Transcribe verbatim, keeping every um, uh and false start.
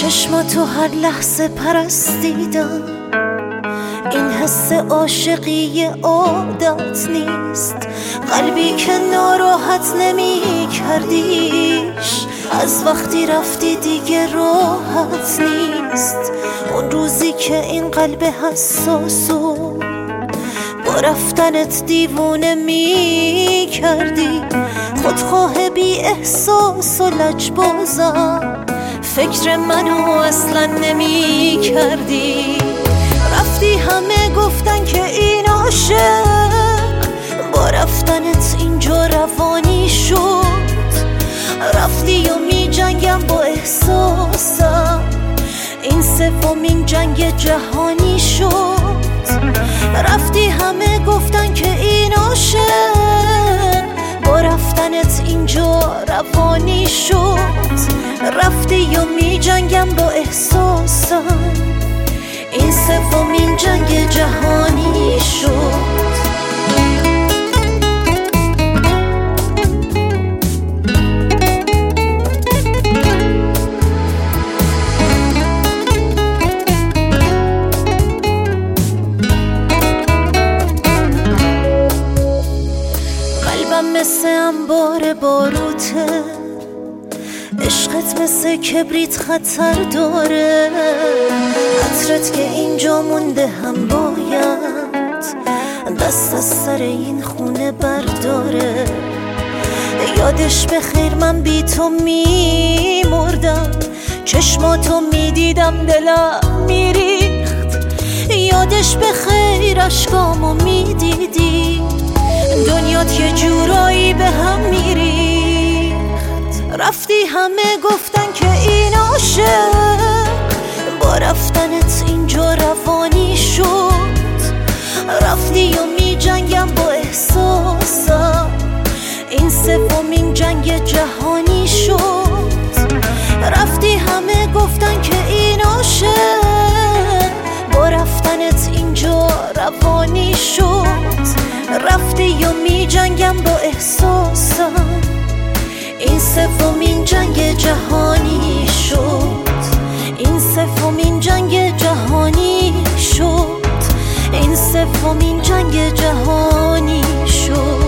چشماتو هر لحظه پرستیدم، این حس عاشقی عادت نیست. قلبی که ناراحت نمی کردیش، از وقتی رفتی دیگه راحت نیست. اون روزی که این قلب حساسو با رفتنت دیوونه می کردی، خودخواه بی احساس و لجبازم، فکر منو اصلا نمی کردی. رفتی همه گفتن که این عاشق، با رفتنت اینجا روانی شد. رفتی و می جنگم با احساسم، این سومین جنگ جهانی شد. رفتی همه گفتن که این عاشق، با رفتنت اینجا روانی شد. رفتی و می جنگم با احساسم، این سومین جنگ جهانی شد. قلبم مثل انبار باروته، عشقت مثل کبریت خطر داره. عطرت که اینجا مونده هم باید دست از سر این خونه برداره. یادش بخیر من بی تو می مردم، چشماتو می دیدم دلم می ریخت. یادش بخیر اشکامو می دیدی، دنیات یه جورایی به هم می ریخت. رفتی همه گفتن که این عاشق، با رفتنت اینجا روانی شد. رفتی و می جنگم با احساسم، این سومین جنگ جهانی شد. رفتی همه گفتن که این عاشق، با رفتنت اینجا روانی شد. رفتی و می جنگم با احساسم، این سومین جنگ جهانی شد. این سومین جنگ جهانی شد. این سومین جنگ جهانی شد.